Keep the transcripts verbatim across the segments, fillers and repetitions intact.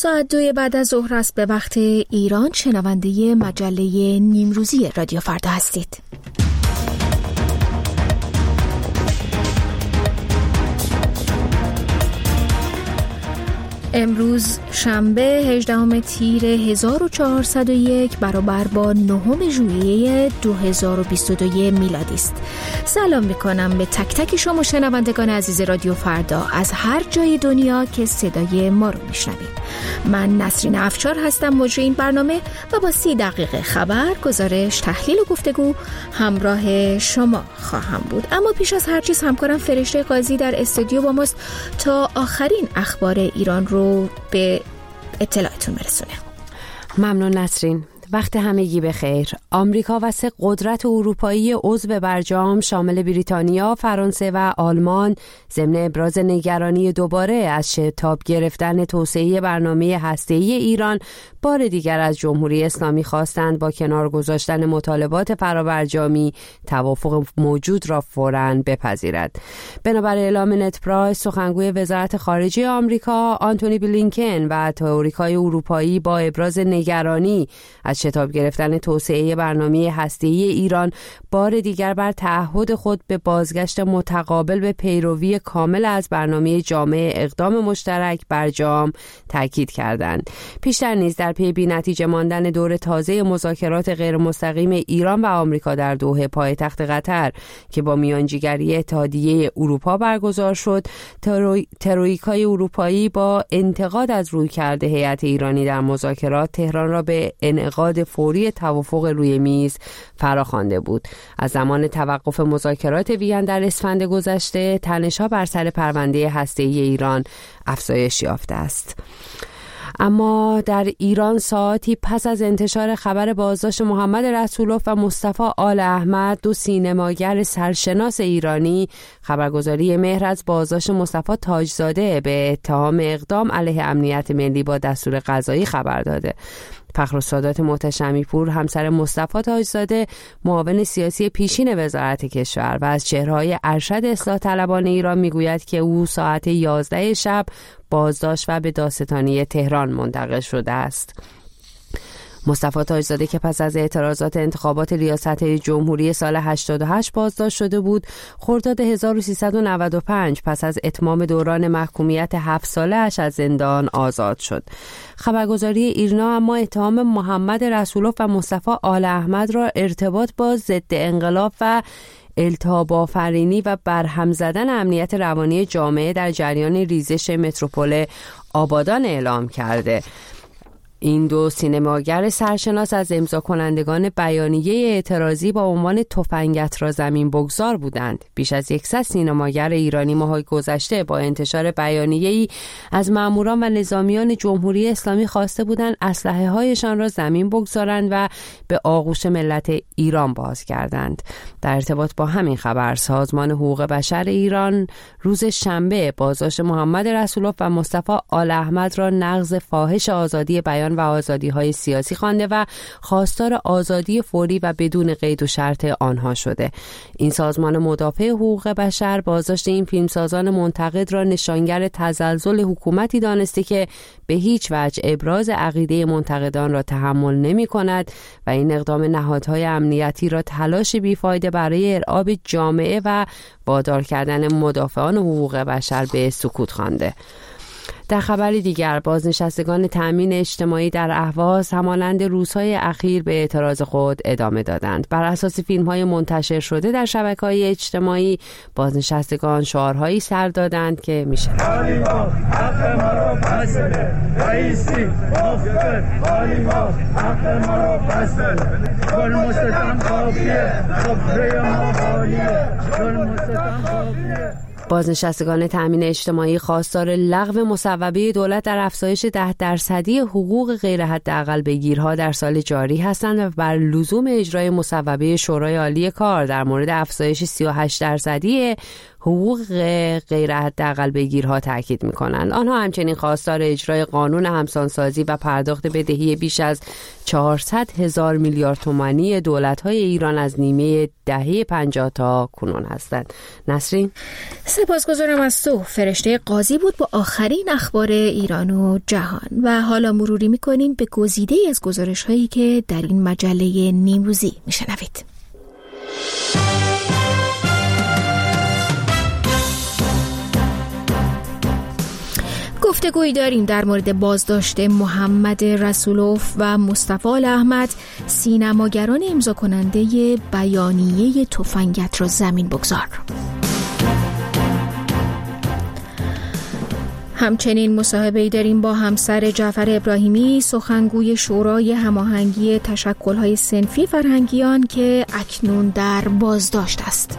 ساعت دوی بعد از ظهر است به وقت ایران. شنونده مجله نیمروزی رادیو فردا هستید. امروز شنبه هجدهم تیر هزار و چهارصد و یک برابر با نهم ژوئیه دو هزار و بیست و دو میلادی است. سلام میکنم به تک تک شما شنوندگان عزیز رادیو فردا از هر جای دنیا که صدای ما رو میشنوید. من نسرین افشار هستم، مجری این برنامه، و با سی دقیقه خبر، گزارش، تحلیل و گفتگو همراه شما خواهم بود. اما پیش از هر چیز همکارم فرشته قاضی در استودیو با ماست تا آخرین اخبار ایران رو به اطلاعتون برسونه. ممنون نسرین. وقت همگی بخیر. آمریکا و سه قدرت اروپایی عضو برجام شامل بریتانیا، فرانسه و آلمان ضمن ابراز نگرانی دوباره از شتاب گرفتن توسعه برنامه هسته‌ای ایران بار دیگر از جمهوری اسلامی خواستند با کنار گذاشتن مطالبات فرابرجامی توافق موجود را فوراً بپذیرد. بنابر اعلام نت پرایس، سخنگوی وزارت خارجه آمریکا آنتونی بلینکن و تئوریکای اروپایی با ابراز نگرانی از شتاب گرفتن توسعه برنامه هسته‌ای ایران بار دیگر بر تعهد خود به بازگشت متقابل به پیروی کامل از برنامه جامع اقدام مشترک برجام تاکید کردند. پیشتر نیز در پی بی‌نتیجه ماندن دور تازه مذاکرات غیر مستقیم ایران و آمریکا در دوحه پایتخت قطر که با میانجیگری اتحادیه اروپا برگزار شد، ترو... ترویکای اروپایی با انتقاد از رویکرد هیئت ایرانی در مذاکرات تهران را به انعقاد فوری توافق روی میز فراخوانده بود. از زمان توقف مذاکرات وین در اسفند گذشته، تنش‌ها بر سر پرونده هسته‌ای ایران افزایش یافته است. اما در ایران ساعتی پس از انتشار خبر بازداشت محمد رسولوف و مصطفی آل احمد، دو سینماگر سرشناس ایرانی، خبرگزاری مهر از بازداشت مصطفی تاجزاده به اتهام اقدام علیه امنیت ملی با دستور قضایی خبر داده. فخرالسادات محتشمی‌پور، همسر مصطفی تاجزاده، معاون سیاسی پیشین وزارت کشور و از چهره‌های ارشد اصلاح طلبان ایران میگوید که او ساعت یازده شب بازداشت و به دادستانی تهران منتقل شده است. مصطفی تاجزاده که پس از اعتراضات انتخابات ریاست جمهوری سال هشتاد و هشت بازداشت شده بود، خرداد هزار و سیصد و نود و پنج پس از اتمام دوران محکومیت هفت ساله اش از زندان آزاد شد. خبرگزاری ایرنا اما اتهام محمد رسولوف و مصطفی آل احمد را ارتباط با ضد انقلاب و التهاب آفرینی و برهم زدن امنیت روانی جامعه در جریان ریزش متروپول آبادان اعلام کرده. این دو سینماگر سرشناس از امضا کنندگان بیانیه اعتراضی با عنوان تفنگت را زمین بگذار بودند. بیش از صد سینماگر ایرانی ماهای گذشته با انتشار بیانیه‌ای از ماموران و نظامیان جمهوری اسلامی خواسته بودند اسلحه هایشان را زمین بگذارند و به آغوش ملت ایران بازگردند. در ارتباط با همین خبر، سازمان حقوق بشر ایران روز شنبه بازداشت محمد رسولوف و مصطفی آل احمد را نقض فاحش آزادی بیان و آزادی‌های سیاسی خوانده و خواستار آزادی فوری و بدون قید و شرط آنها شده. این سازمان مدافع حقوق بشر بازداشت این فیلمسازان منتقد را نشانگر تزلزل حکومتی دانسته که به هیچ وجه ابراز عقیده منتقدان را تحمل نمی‌کند و این اقدام نهادهای امنیتی را تلاش بیفایده برای ارعاب جامعه و وادار کردن مدافعان حقوق بشر به سکوت خوانده. در خبری دیگر، بازنشستگان تأمین اجتماعی در اهواز همانند روزهای اخیر به اعتراض خود ادامه دادند. بر اساس فیلم‌های منتشر شده در شبکه‌های اجتماعی، بازنشستگان شعارهایی سر دادند که میشه بازنشستگان تأمین اجتماعی خواستار لغو مصوبه دولت در افزایش ده درصدی حقوق غیر حداقل بگیرها در سال جاری هستند و بر لزوم اجرای مصوبه شورای عالی کار در مورد افزایش سی و هشت درصدی حقوق غیر حداقل بگیرها تاکید می‌کنند. آنها همچنین خواستار اجرای قانون همسانسازی و پرداخت بدهی بیش از چهارصد هزار میلیارد تومانی دولت‌های ایران از نیمه دهه پنجاه تا کنون هستند. نسرین، سپاسگزارم از تو. فرشته قاضی بود با آخرین اخبار ایران و جهان و حالا مروری میکنیم به گزیده از گزارش هایی که در این مجله نیمروزی میشنوید. گفتگویی داریم در مورد بازداشت محمد رسولوف و مصطفی احمد، سینماگران امضا کننده بیانیه تفنگت را زمین بگذار. همچنین مصاحبه‌ای داریم با همسر جعفر ابراهیمی، سخنگوی شورای هماهنگی تشکل‌های صنفی فرهنگیان که اکنون در بازداشت است.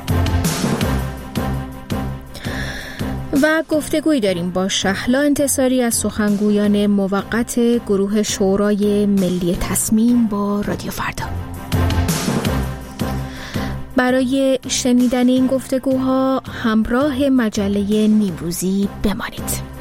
و گفتگویی داریم با شهلا انتصاری از سخنگویان موقت گروه شورای ملی تصمیم با رادیو فردا. برای شنیدن این گفتگوها همراه مجله نیمروزی بمانید.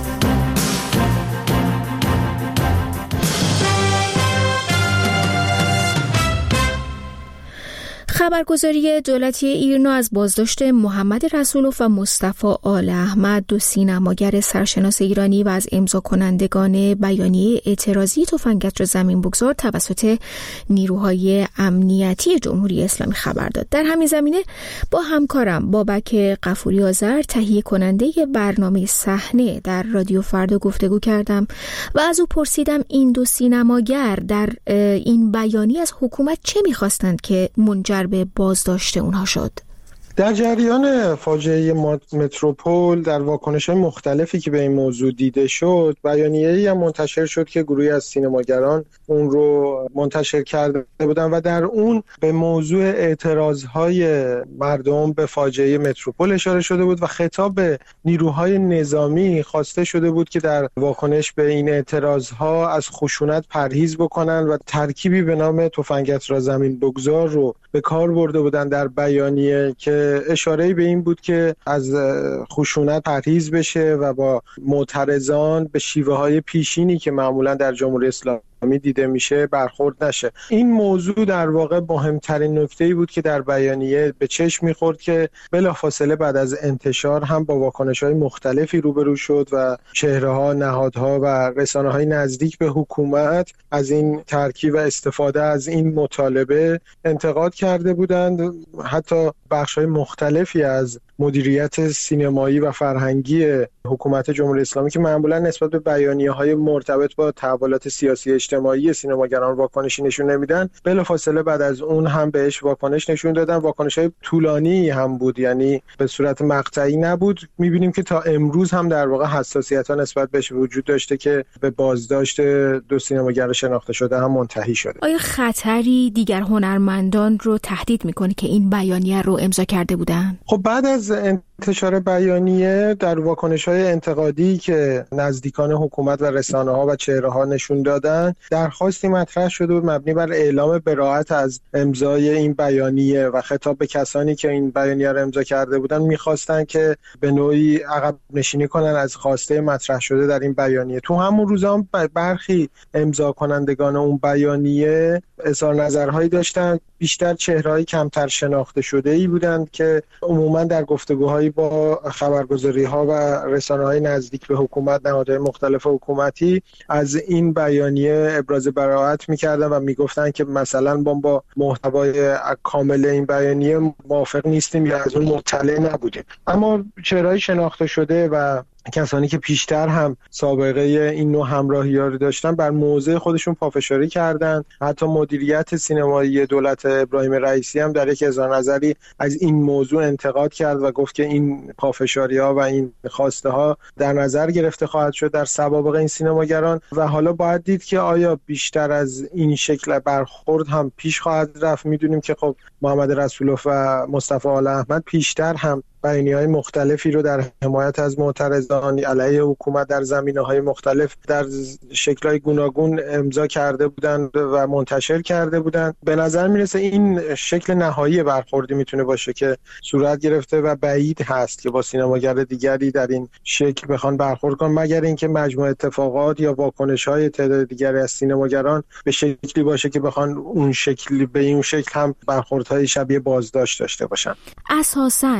خبرگزاری دولتی ایرنا از بازداشت محمد رسولوف و مصطفی آل احمد، دو سینماگر سرشناس ایرانی و از امضا کنندگان بیانیه اعتراضی تفنگت را زمین بگذار توسط نیروهای امنیتی جمهوری اسلامی خبر داد. در همین زمینه با همکارم بابک غفوری آذر، تهیه کننده برنامه صحنه در رادیو فردا گفتگو کردم و از او پرسیدم این دو سینماگر در این بیانیه از حکومت چه می‌خواستند که منجر به بازداشت اونها شد. در جریان فاجعه متروپول در واکنش‌های مختلفی که به این موضوع دیده شد، بیانیه‌ای هم منتشر شد که گروهی از سینماگران اون رو منتشر کرده بودن و در اون به موضوع اعتراضهای مردم به فاجعه متروپول اشاره شده بود و خطاب به نیروهای نظامی خواسته شده بود که در واکنش به این اعتراضها از خشونت پرهیز بکنن و ترکیبی به نام تفنگت را زمین بگذار رو به کار برده بودن در بیانیه که اشاره به این بود که از خشونت پرهیز بشه و با معترضان به شیوه‌های پیشینی که معمولا در جمهوری اسلامی دیده میشه برخورد نشه. این موضوع در واقع مهمترین نکته‌ای بود که در بیانیه به چشم می‌خورد که بلافاصله بعد از انتشار هم با واکنش‌های مختلفی روبرو شد و چهره‌ها، نهادها و رسانه‌های نزدیک به حکومت از این ترکیب و استفاده از این مطالبه انتقاد کرده بودند. حتی بخش‌های مختلفی از مدیریت سینمایی و فرهنگی حکومت جمهوری اسلامی که معمولا نسبت به بیانیه‌های مرتبط با تحولات سیاسی اجتماعی سینماگران واکنشی نشون نمیدن، بلافاصله بعد از اون هم بهش واکنش نشون دادن. واکنش‌های طولانی هم بود، یعنی به صورت مقطعی نبود. می‌بینیم که تا امروز هم در واقع حساسیت‌ها نسبت بهش وجود داشته که به بازداشت دو سینماگر شناخته شده هم منتهی شده. آیا خطری دیگر هنرمندان رو تهدید می‌کنه که این بیانیه رو امضا کرده بودن؟ خب بعد از انتشار بیانیه در واکنش‌های انتقادی که نزدیکان حکومت و رسانه‌ها و چهره‌ها نشون دادن، درخواستی مطرح شده بود مبنی بر اعلام براءت از امضای این بیانیه و خطاب به کسانی که این بیانیه رو امضا کرده بودن، می‌خواستن که به نوعی عقب نشینی کنن از خواسته مطرح شده در این بیانیه. تو همون روزا هم برخی امضا کنندگان اون بیانیه اظهار نظرهایی داشتن، بیشتر چهره‌های کمتر شناخته شده‌ای بودند که عموماً در گفتگوهای با خبرگزاری‌ها و رسانه‌های نزدیک به حکومت، نهادهای مختلف حکومتی از این بیانیه ابراز براءت می‌کردن و می‌گفتن که مثلا ما با محتوای کامل این بیانیه موافق نیستیم یا از اون مطلع نبودیم. اما چهره‌های شناخته شده و کسانی که پیشتر هم سابقه این نوع همراهی‌ها رو داشتن بر موضع خودشون پافشاری کردن. حتی مدیریت سینمایی دولت ابراهیم رئیسی هم در یک اظهار نظری از این موضوع انتقاد کرد و گفت که این پافشاری‌ها و این خواسته‌ها در نظر گرفته خواهد شد در سوابق این سینماگران و حالا باید دید که آیا بیشتر از این شکل برخورد هم پیش خواهد رفت. می‌دونیم که خب محمد رسولوف و مصطفی آل احمد پیشتر هم بیانیه‌های مختلفی رو در حمایت از معترضان علیه حکومت در زمینه‌های مختلف در شکل‌های گوناگون امضا کرده بودند و منتشر کرده بودند. به نظر میرسه این شکل نهایی برخوردی میتونه باشه که صورت گرفته و بعید هست که با سینماگر دیگری در این شکل بخوان برخورد کنن، مگر اینکه مجموع اتفاقات یا واکنش‌های تعداد دیگری از سینماگران به شکلی باشه که بخوان اون شکلی به این شکل هم برخوردهای شبیه بازداشت داشته باشن. اساساً باز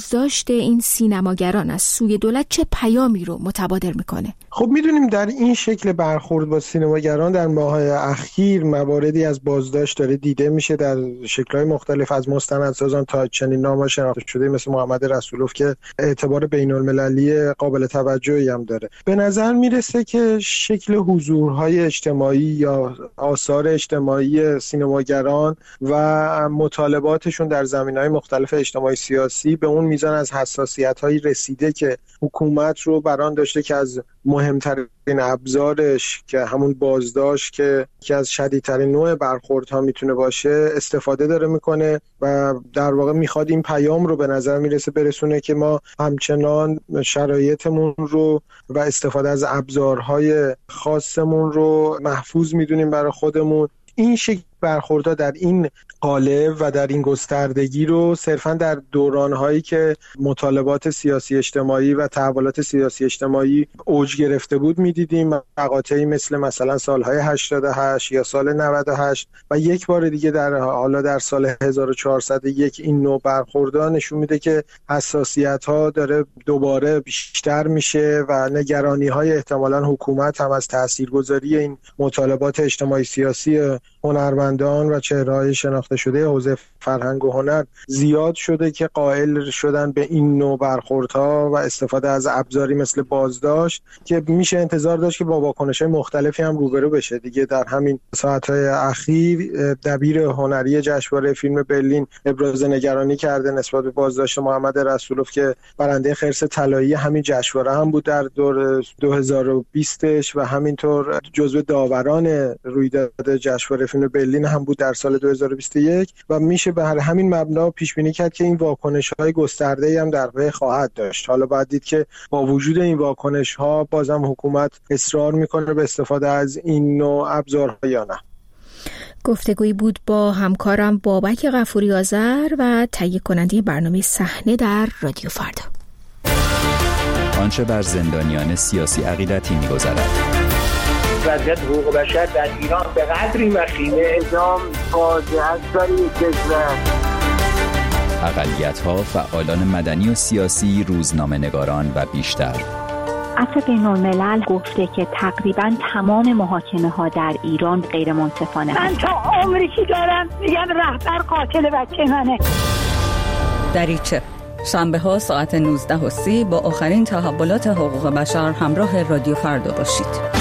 بازداشت این سینماگران از سوی دولت چه پیامی رو متبادر میکنه؟ خب میدونیم در این شکل برخورد با سینماگران در ماه‌های اخیر مواردی از بازداشت داره دیده میشه در شکل‌های مختلف، از مستندسازان تا چنین نام‌ها شناخته شده مثل محمد رسولوف که اعتبار بین‌المللی قابل توجهی هم داره. به نظر میرسه که شکل حضورهای اجتماعی یا آثار اجتماعی سینماگران و مطالباتشون در زمینه‌های مختلف اجتماعی سیاسی به اون میزان از حساسیت‌هایی رسیده که حکومت رو بران داشته که از مهمترین ابزارش که همون بازداشت که که از شدیدترین نوع برخوردها میتونه باشه استفاده داره میکنه و در واقع میخواد این پیام رو به نظر میرسه برسونه که ما همچنان شرایطمون رو و استفاده از ابزارهای خاصمون رو محفوظ میدونیم برای خودمون. این شکل برخوردها در این قالب و در این گستردگی رو صرفاً در دوران‌هایی که مطالبات سیاسی اجتماعی و تحولات سیاسی اجتماعی اوج گرفته بود می‌دیدیم، مقاطعی مثل مثلا سال‌های هشتاد و هشت یا سال نود و هشت و یک بار دیگه در حالا در سال هزار و چهارصد و یک این نوع برخوردها نشون میده که حساسیت‌ها داره دوباره بیشتر میشه و نگرانی‌های احتمالاً حکومت هم از تاثیرگذاری این مطالبات اجتماعی سیاسی هنرمندان و چهره‌های شناخته شده حوزه فرهنگ و هنر زیاد شده که قائل شدن به این نوع برخوردها و استفاده از ابزاری مثل بازداشت که میشه انتظار داشت که با واکنش‌های مختلفی هم روبرو بشه. دیگه در همین ساعت‌های اخیر دبیر هنری جشنواره فیلم برلین ابراز نگرانی کرده نسبت به بازداشت محمد رسولوف که برنده خرس طلایی همین جشنواره هم بود در دور دو هزار و بیست و همینطور جزو داوران رویداد جشنواره فیلم برلین هم بود در سال دو هزار و بیست و یک و میشه به همین مبنا پیش بینی کرد که این واکنش‌های گسترده‌ای هم در پی خواهد داشت. حالا باید دید که با وجود این واکنش‌ها بازم حکومت اصرار میکنه به استفاده از این نوع ابزارها یا نه. گفتگویی بود با همکارم بابک غفوری آذر و تهیه کننده برنامه صحنه در رادیو فردا. آنچه بر زندانیان سیاسی عقیدتی می‌گذرد. وضعیت حقوق بشر در ایران به قدری وخیمه اعدام فاجعه داری کشور. اقلیت‌ها، فعالان مدنی و سیاسی، روزنامه‌نگاران و بیشتر. عفو بین‌الملل گفته که تقریباً تمام محاکمه‌ها در ایران غیر منصفانه. من تا عمری که دارم میگم رهبر قاتل بچه منه. دریچه شنبه ها ساعت نوزده و سی با آخرین تحولات حقوق بشر همراه رادیو فردا باشید.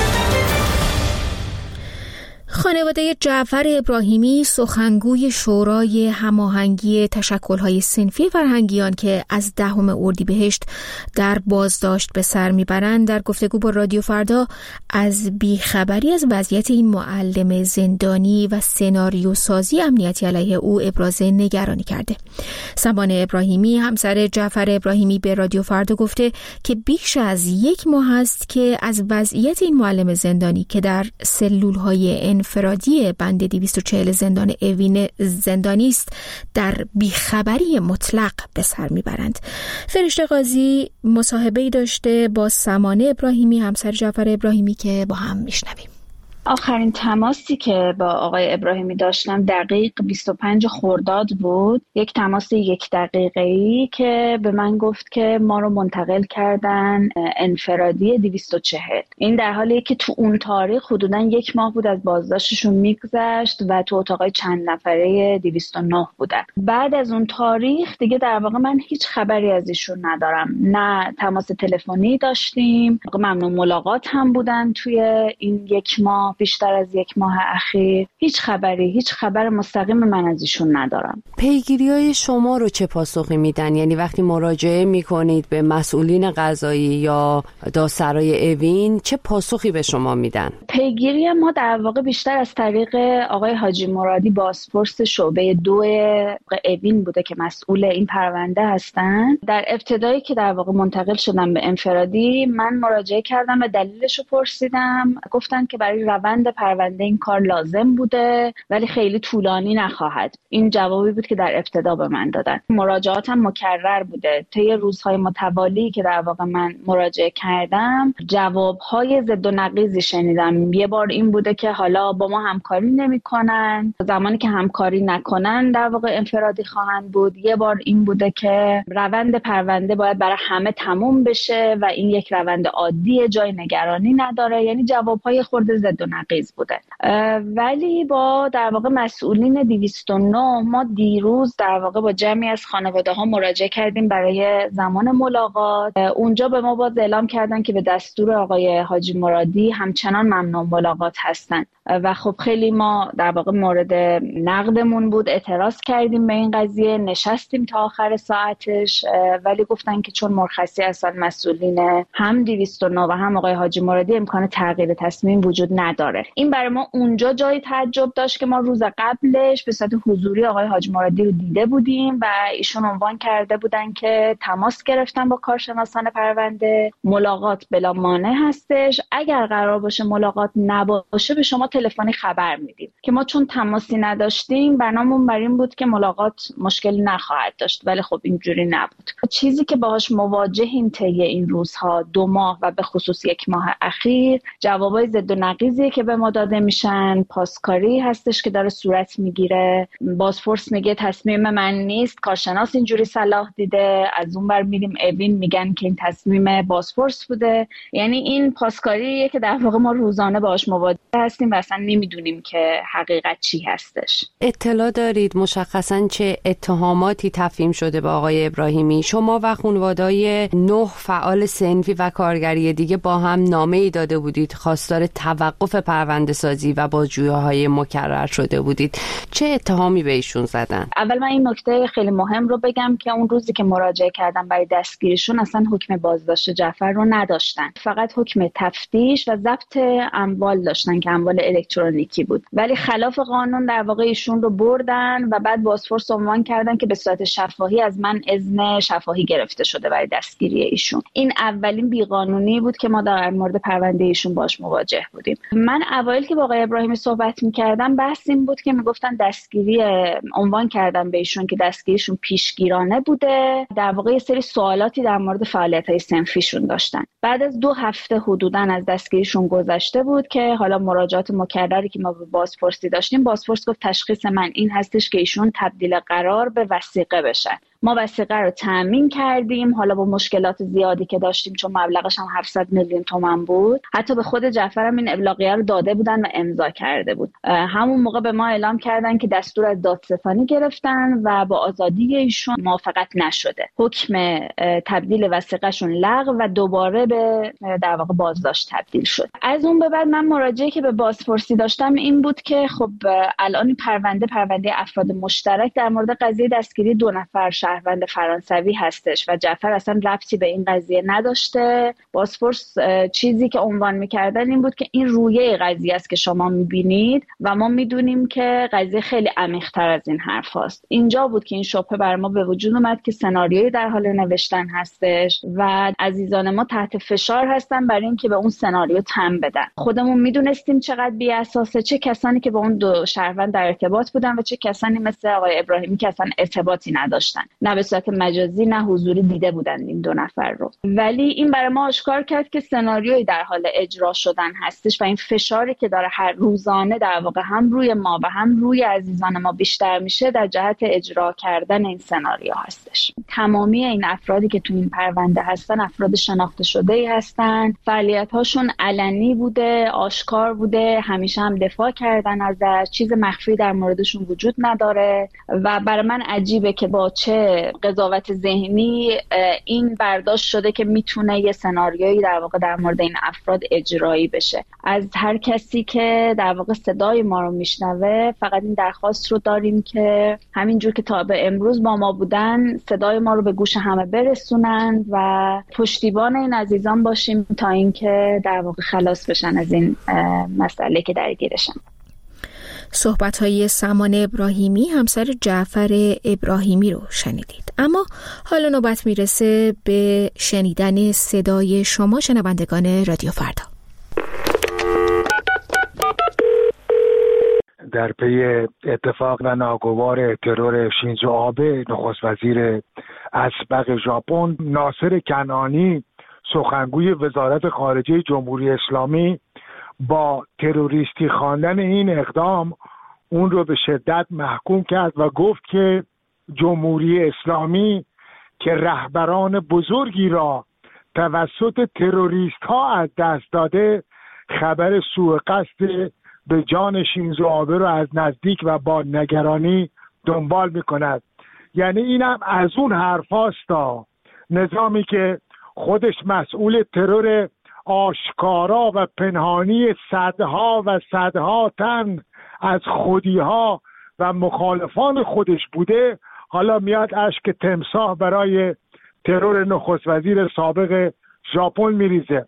خانواده جعفر ابراهیمی سخنگوی شورای هماهنگی تشکل‌های صنفی فرهنگیان که از دهم اردیبهشت در بازداشت به سر میبرند در گفتگو با رادیو فردا از بیخبری از وضعیت این معلم زندانی و سناریو سازی امنیتی علیه او ابراز نگرانی کرده. سمانه ابراهیمی همسر جعفر ابراهیمی به رادیو فردا گفته که بیش از یک ماه است که از وضعیت این معلم زندانی که در سلول‌های انفرادی بند دویست و چهل زندان اوین زندانی است در بیخبری مطلق به سر میبرند. فرشته قاضی مصاحبه‌ای داشته با سمانه ابراهیمی همسر جعفر ابراهیمی که با هم میشنویم. آخرین تماسی که با آقای ابراهیمی داشتم دقیق بیست و پنج خرداد بود، یک تماس یک دقیقه‌ای که به من گفت که ما رو منتقل کردن انفرادی دویست و چهل. این در حالیه که تو اون تاریخ حدوداً یک ماه بود از بازداشتشون میگذشت و تو اتاقای چند نفره دویست و نه بودن. بعد از اون تاریخ دیگه در واقع من هیچ خبری از ایشون ندارم، نه تماس تلفنی داشتیم، ممنوع ملاقات هم بودن توی این یک ماه، بیشتر از یک ماه اخیر هیچ خبری، هیچ خبر مستقیم من از ایشون ندارم. پیگیری‌های شما رو چه پاسخی میدن؟ یعنی وقتی مراجعه میکنید به مسئولین قضایی یا دادسرای اوین چه پاسخی به شما میدن؟ پیگیری ما در واقع بیشتر از طریق آقای حاجی مرادی بازپرس شعبه دو اوین بوده که مسئول این پرونده هستن. در ابتدایی که در واقع منتقل شدم به انفرادی من مراجعه کردم و دلیلش رو پرسیدم. گفتن که برای روند پرونده این کار لازم بوده ولی خیلی طولانی نخواهد. این جوابی بود که در ابتدا به من دادن. مراجعاتم مکرر بوده. طی روزهای متوالی که در واقع من مراجعه کردم جوابهای ضد و نقیضی شنیدم. یه بار این بوده که حالا با ما همکاری نمی‌کنن، زمانی که همکاری نکنن در واقع انفرادی خواهند بود. یه بار این بوده که روند پرونده باید برای همه تموم بشه و این یک روند عادیه، جای نگرانی نداره. یعنی جوابهای خورده ضد و نقیض بوده. ولی با در واقع مسئولین دویست و نه ما دیروز در واقع با جمعی از خانواده ها مراجعه کردیم برای زمان ملاقات. اونجا به ما باز اعلام کردن که به دستور آقای حاجی مرادی همچنان ممنوع ملاقات هستن و خب خیلی ما در واقع مورد نقدمون بود، اعتراض کردیم به این قضیه، نشستیم تا آخر ساعتش ولی گفتن که چون مرخصی هستن مسئولین هم دویست و نه و هم آقای حاجی مرادی امکان تغییر تصمیم وجود نداره. این برای ما اونجا جای تعجب داشت که ما روز قبلش به صورت حضوری آقای حاجی مرادی رو دیده بودیم و ایشون عنوان کرده بودن که تماس گرفتن با کارشناسان پرونده، ملاقات بلا مانع هستش، اگر قرار باشه ملاقات نباشه به شما تلفنی خبر میدیم. که ما چون تماسی نداشتیم برنامه‌مون بر این بود که ملاقات مشکلی نخواهد داشت ولی خب اینجوری نبود. چیزی که باهاش مواجهیم طی این روزها دو ماه و به خصوص یک ماه اخیر جوابای ضد و نقیضی که به ما داده میشن، پاسکاری هستش که داره صورت میگیره، بازپرس میگه تصمیم من نیست، کارشناس اینجوری صلاح دیده، از اون بر میریم اوین میگن که این تصمیم بازپرس بوده. یعنی این پاسکاریه که در واقع ما روزانه باهاش مواجه هستیم و اصلا نمیدونیم که حقیقت چی هستش. اطلاع دارید مشخصاً چه اتهاماتی تفهیم شده به آقای ابراهیمی؟ شما و خانواده‌های نه فعال صنفی و کارگری دیگه با هم نامه‌ای داده بودید، خواستار توقف پرونده سازی و بازجویی‌های مکرر شده بودید. چه اتهامی به ایشون زدن؟ اول من این نکته خیلی مهم رو بگم که اون روزی که مراجعه کردم برای دستگیریشون اصلا حکم بازداشت جعفر رو نداشتن، فقط حکم تفتیش و ضبط اموال داشتن که اموال الکترونیکی بود. ولی خلاف قانون در واقع ایشون رو بردن و بعد بازپرس عنوان کردن که به صورت شفاهی از من اذن شفاهی گرفته شده برای دستگیری ایشون. این اولین بیقانونی بود که ما در مورد پرونده ایشون باش مواجه بودیم. من اوایل که با آقای ابراهیمی صحبت می‌کردم بحث این بود که میگفتن دستگیری، عنوان کردن به ایشون که دستگیریشون پیشگیرانه بوده. در واقع یه سری سوالاتی در مورد فعالیت‌های صنفیشون داشتن. بعد از دو هفته حدوداً از دستگیریشون گذشته بود که حالا مراجعات مکرری که ما به بازپرسی داشتیم، بازپرس گفت تشخیص من این هستش که ایشون تبدیل قرار به وثیقه بشن. ما وثیقه رو تامین کردیم، حالا با مشکلات زیادی که داشتیم چون مبلغش هم هفتصد میلیون تومان بود. حتی به خود جعفر هم این ابلاغیه رو داده بودن و امضا کرده بود. همون موقع به ما اعلام کردن که دستور از دادستانی گرفتن و با آزادی ایشون موافقت نشده. حکم تبدیل وثیقه‌شون لغو و دوباره به در واقع بازداشت تبدیل شد. از اون به بعد من مراجعه که به بازپرسی داشتم این بود که خب الان پرونده پرونده افراد مشترک در مورد قضیه دستگیری دو نفر شهروند فرانسوی هستش و جعفر اصلا ربطی به این قضیه نداشته. بازپرس چیزی که عنوان می‌کردن این بود که این رویه قضیه است که شما می‌بینید و ما می‌دونیم که قضیه خیلی عمیق‌تر از این حرف هست. اینجا بود که این شبهه بر ما به وجود اومد که سناریویی در حال نوشتن هستش و عزیزان ما تحت فشار هستن برای اینکه به اون سناریو تن بدن. خودمون می‌دونستیم چقدر بی اساسه، چه کسانی که با اون دو شهروند در ارتباط بودن و چه کسانی مثل آقای ابراهیمی که اصلا ارتباطی نداشتن، نه به صورت مجازی نه حضوری دیده بودن این دو نفر رو. ولی این برای ما آشکار کرد که سناریویی در حال اجرا شدن هستش و این فشاری که داره هر روزانه در واقع هم روی ما و هم روی عزیزان ما بیشتر میشه در جهت اجرا کردن این سناریو هستش. تمامی این افرادی که تو این پرونده هستن افراد شناخته شده‌ای هستن، فعالیت‌هاشون علنی بوده، آشکار بوده، همیشه هم دفاع کردن ازش، چیز مخفی در موردشون وجود نداره و برای من عجیبه که با چه قضاوت ذهنی این برداشت شده که میتونه یه سناریویی در واقع در مورد این افراد اجرایی بشه. از هر کسی که در واقع صدای ما رو میشنوه فقط این درخواست رو داریم که همینجور که تا به امروز با ما بودن صدای ما رو به گوش همه برسونن و پشتیبان این عزیزان باشیم تا اینکه در واقع خلاص بشن از این مسئله که درگیرشن. صحبت‌های سمان ابراهیمی همسر جعفر ابراهیمی رو شنیدید. اما حالا نوبت میرسه به شنیدن صدای شما شنوندگان رادیو فردا. در پی اتفاق و ناگوار ترور شینزو آبه نخست وزیر اسبق ژاپن، ناصر کنعانی سخنگوی وزارت خارجه جمهوری اسلامی با تروریستی خواندن این اقدام اون رو به شدت محکوم کرد و گفت که جمهوری اسلامی که رهبران بزرگی را توسط تروریست ها از دست داده، خبر سوء قصد به جان شینزو آبه رو از نزدیک و با نگرانی دنبال میکند. یعنی اینم از اون حرف هاستا، نظامی که خودش مسئول ترور آشکارا و پنهانی صدها و صدها تن از خودیها و مخالفان خودش بوده، حالا میاد اشک تمساح برای ترور نخست وزیر سابق ژاپن میریزه.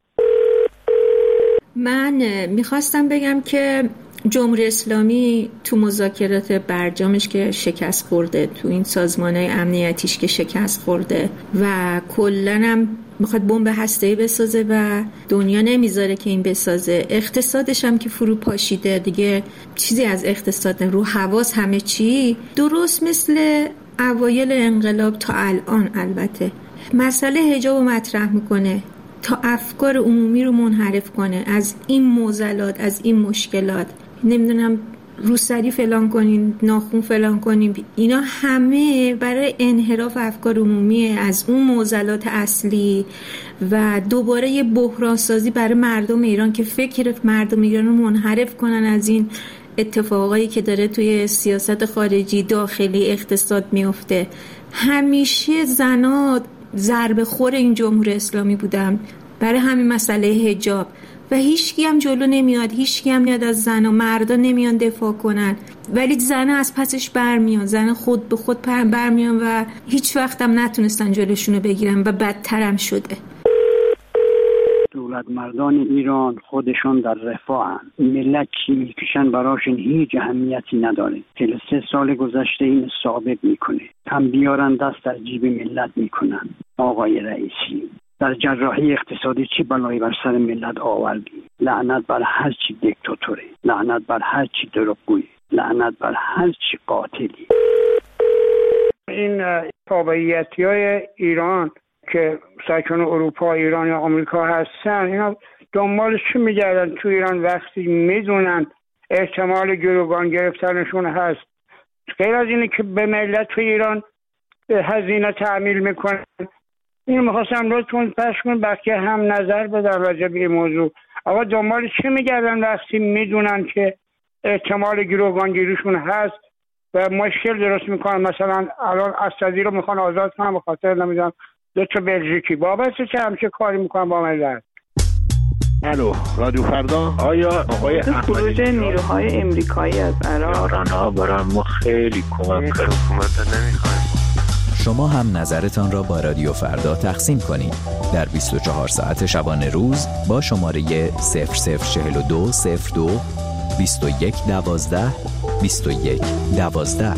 من میخواستم بگم که جمهوری اسلامی تو مذاکرات برجامش که شکست خورده، تو این سازمانهای امنیتیش که شکست خورده و کلاً هم میخواد بمب هسته‌ای بسازه و دنیا نمیذاره که این بسازه، اقتصادش هم که فرو پاشیده دیگه، چیزی از اقتصاد رو حواس همه چی درست مثل اوایل انقلاب تا الان. البته مسئله حجاب رو مطرح میکنه تا افکار عمومی رو منحرف کنه از این معضلات، از این مشکلات، نمیدونم روسری فلان کنین، ناخون فلان کنین، اینا همه برای انحراف افکار عمومی از اون معضلات اصلی و دوباره یه بحران سازی برای مردم ایران که فکر مردم ایران رو منحرف کنن از این اتفاقایی که داره توی سیاست خارجی، داخلی، اقتصاد میفته. همیشه زنا ضربه خور این جمهوری اسلامی بودن برای همین مسئله حجاب و هیچکی هم جلو نمیاد، هیچکی هم میاد از زن و مردا نمیان دفاع کنن، ولی زن از پسش برمیان، زن خود به خود برمیان و هیچ وقت هم نتونستن جلوشونو بگیرن و بدتر هم شده. دولت مردان ایران خودشون در رفاهن، ملت چی میکشن براشون هیچ اهمیتی نداره. چهل و سه سال گذشته این ثابت میکنه. هم بیارن دست در جیب ملت میکنن. آقای رئیسی در جراحی اقتصادی چی بلایی بر سر ملت آوردی؟ لعنت بر هر چی دیکتاتوره، لعنت بر هر چی دروغگویی، لعنت بر هر چی قاتلی. این تابعیتی‌های ایران که ساکن اروپا، ایران یا آمریکا هستن، اینا دنبال چی میگردن تو ایران وقتی میدونن احتمال گروگان گرفتنشون هست؟ غیر از اینه که به ملت تو ایران هزینه تعمیل میکنن. اینو میخواستم لطفاً پخش کن بقیه هم نظر بدن راجع به این موضوع. آقا دنبال چی میگردن وقتی میدونن که احتمال گروگانگیریشون هست و مشکل درست میکنن؟ مثلا الان اسدی رو میخوان آزاد کنن به خاطر نمیدونم دو تا بلژیکی، بابت چه همچه کاری میکنن با ملت؟ الو رادیو فردا. آیا آقای خروج نیروهای امریکایی از عراق ایران‌ها برای ما خیلی کمک کرد. حکومت نمیخوایم. شما هم نظرتان را با رادیو فردا تقسیم کنید در بیست و چهار ساعت شبانه روز با شماره صفر صفر چهل و دو صفر دو بیست و یک دوازده بیست و یک دوازده.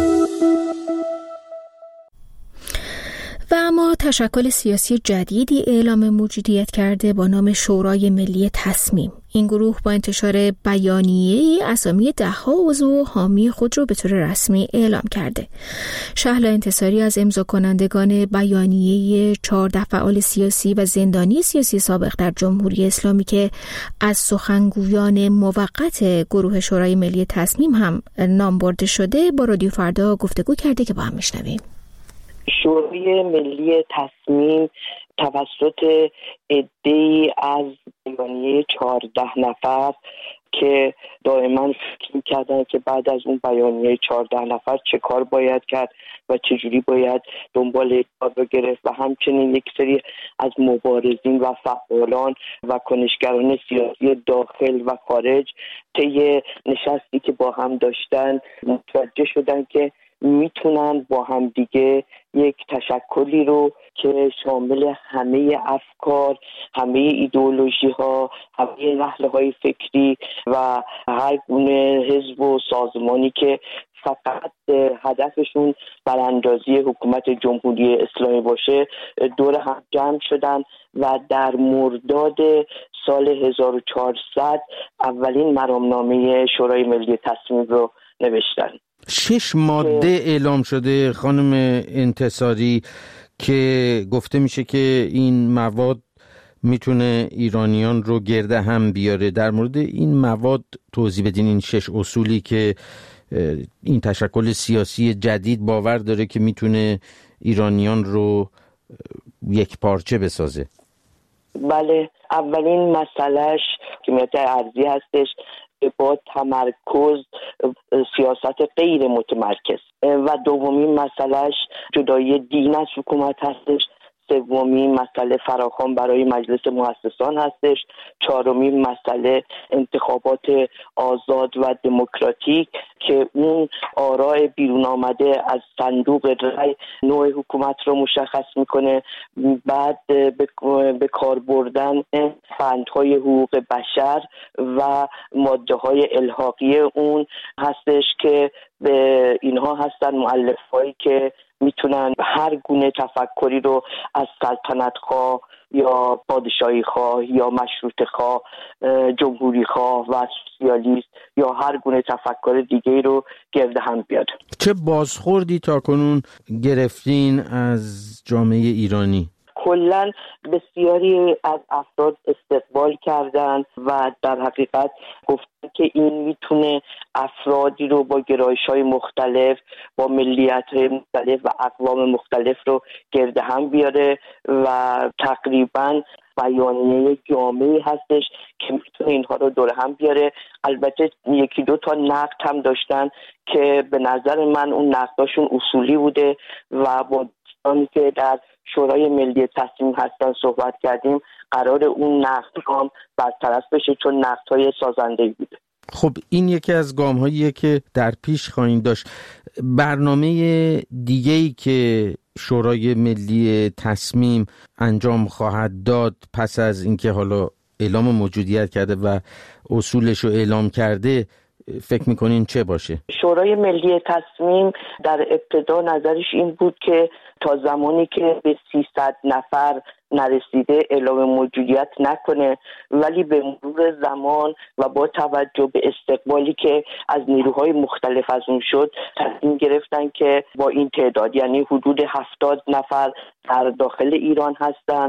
و اما تشکل سیاسی جدیدی اعلام موجودیت کرده با نام شورای ملی تصمیم. این گروه با انتشار بیانیه‌ای اسامی ده‌ها عضو حامی خود را به طور رسمی اعلام کرده. شهلا انتصاری از امضا کنندگان بیانیه چهارده فعال سیاسی و زندانی سیاسی سابق در جمهوری اسلامی که از سخنگویان موقت گروه شورای ملی تصمیم هم نام برده شده با رادیو فردا گفتگو کرده که با هم میشنویم. شورای ملی تصمیم توسط عده‌ای از بیانیه چهارده نفر که دائما فکر می‌کردن که بعد از اون بیانیه چهارده نفر چه کار باید کرد و چجوری باید دنبال کار رو گرفت و همچنین یک سری از مبارزین و فعالان و کنشگران سیاسی داخل و خارج طی نشستی که با هم داشتن متوجه شدن که میتونن با همدیگه یک تشکلی رو که شامل همه افکار، همه ایدئولوژی ها، همه نهله های فکری و هر گونه حزب و سازمانی که فقط هدفشون براندازی حکومت جمهوری اسلامی باشه دور هم جمع شدن و در مرداد سال هزار و چهارصد اولین مرامنامه شورای ملی تصمیم رو نوشتن. شش ماده اعلام شده خانم انتصاری که گفته میشه که این مواد میتونه ایرانیان رو گرده هم بیاره. در مورد این مواد توضیح بدین، این شش اصولی که این تشکل سیاسی جدید باور داره که میتونه ایرانیان رو یک پارچه بسازه. بله، اولین مسئلهش حاکمیت ارضی هستش با تمرکز سیاست غیر متمرکز و دومین مسئلهش جدایی دین از حکومت هستش. سومین مسئله فراخوان برای مجلس مؤسسان هستش. چهارمین مسئله انتخابات آزاد و دموکراتیک که اون آراء بیرون آمده از صندوق رای نوع حکومت رو مشخص میکنه. بعد به کار بردن فندهای حقوق بشر و ماده های الحاقی اون هستش که به اینها هستن مؤلفهایی که میتونن هر گونه تفکری رو از سلطنت خواه یا پادشاهی خواه یا مشروطه خواه، جمهوری خواه و سوسیالیست یا هر گونه تفکر دیگه رو گرد هم بیاد. چه بازخوردی تاکنون گرفتین از جامعه ایرانی؟ کلن بسیاری از افراد استقبال کردن و در حقیقت گفتن که این میتونه افرادی رو با گرایش‌های مختلف، با ملیت‌های مختلف و اقوام مختلف رو گرد هم بیاره و تقریباً بیانیه جامعی هستش که میتونه اینها رو دور هم بیاره. البته یکی دو تا نقد هم داشتن که به نظر من اون نقداشون اصولی بوده و با دوستانی که در شورای ملی تصمیم هستن صحبت کردیم قرار اون نقد هم برطرف بشه چون نقدهای سازنده‌ای بوده. خب این یکی از گام‌هاییه که در پیش خواهید داشت. برنامه دیگه‌ای که شورای ملی تصمیم انجام خواهد داد پس از اینکه حالا اعلام موجودیت کرده و اصولش رو اعلام کرده فکر میکنین چه باشه؟ شورای ملی تصمیم در ابتدا نظرش این بود که تا زمانی که به سیصد نفر نرسیده اعلام موجودیت نکنه، ولی به مرور زمان و با توجه به استقبالی که از نیروهای مختلف از اون شد تصمیم گرفتن که با این تعداد، یعنی حدود هفتاد نفر در داخل ایران هستن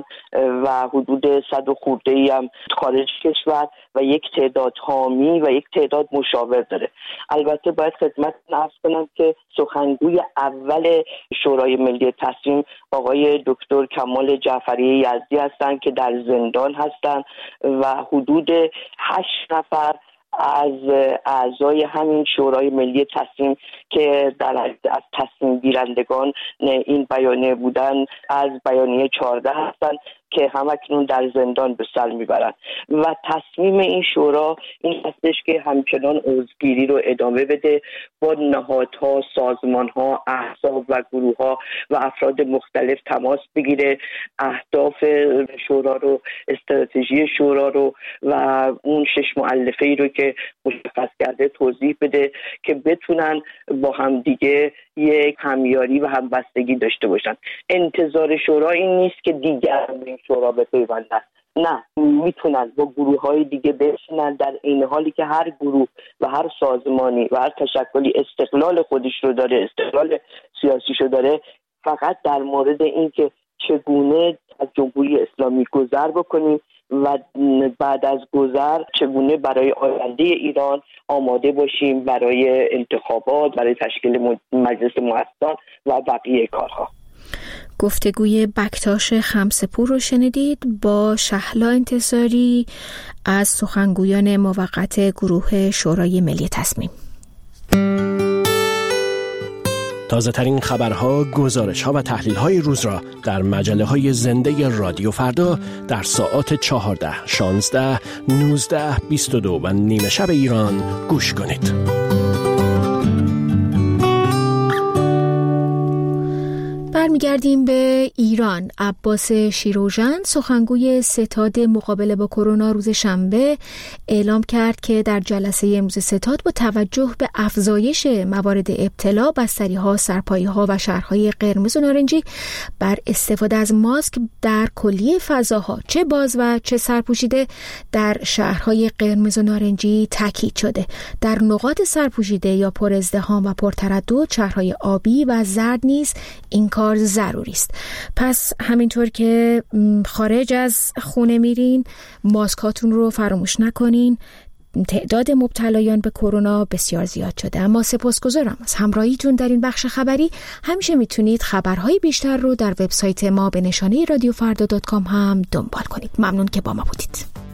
و حدود صد و خورده ای هم خارج کشور و یک تعداد حامی و یک تعداد مشاور داره. البته باید خدمت عرض کنم که سخنگوی اول شورای ملی تصمیم آقای دکتر کمال جعفری یزدی هستن که در زندان هستن و حدود هشت نفر از اعضای همین شورای ملی تصمیم که در از تصمیم گیرندگان این بیانیه بودن از بیانیه چهارده هستن که همکنون در زندان به سر میبرن و تصمیم این شورا این هستش که همچنان عضوگیری رو ادامه بده، با نهادها، سازمانها، احزاب و گروهها و افراد مختلف تماس بگیره، اهداف شورا رو، استراتژی شورا رو و اون شش مؤلفه ای رو که مشخص کرده توضیح بده که بتونن با هم دیگه یک همیاری و همبستگی داشته باشن. انتظار شورا این نیست که دیگر این شورا بپیوندن، نه، میتونن با گروه های دیگه بشینن در این حالی که هر گروه و هر سازمانی و هر تشکلی استقلال خودش رو داره، استقلال سیاسیش رو داره، فقط در مورد این که چگونه از جمهوری اسلامی گذر بکنیم و بعد از گذر چگونه برای آینده ایران آماده باشیم برای انتخابات، برای تشکیل مجلس مؤسسان و بقیه کارها. گفتگوی بکتاش خمسپور رو شنیدید با شهلا انتصاری از سخنگویان موقت گروه شورای ملی تصمیم. تازه ترین خبرها، گزارش‌ها و تحلیل‌های روز را در مجله‌های زنده رادیو فردا در ساعات چهارده، شانزده، نوزده، بیست و دو و نیمه شب ایران گوش کنید. برمیگردیم به ایران. عباس شیروژن، سخنگوی ستاد مقابله با کرونا، روز شنبه اعلام کرد که در جلسه امروز ستاد با توجه به افزایش موارد ابتلا، بستری‌ها، سرپایه‌ها و شهرهای قرمز و نارنجی بر استفاده از ماسک در کلیه فضاها، چه باز و چه سرپوشیده، در شهرهای قرمز و نارنجی تاکید شده. در نقاط سرپوشیده یا پر ازدحام و پرتردد، شهرهای آبی و زرد نیز این کار ضروری است. پس همینطور که خارج از خونه میرین، ماسکاتون رو فراموش نکنین. تعداد مبتلایان به کرونا بسیار زیاد شده، اما سپاسگزارم از همراهیتون در این بخش خبری. همیشه میتونید خبرهای بیشتر رو در وبسایت ما به نشانه رادیو فردا دات کام هم دنبال کنید. ممنون که با ما بودید.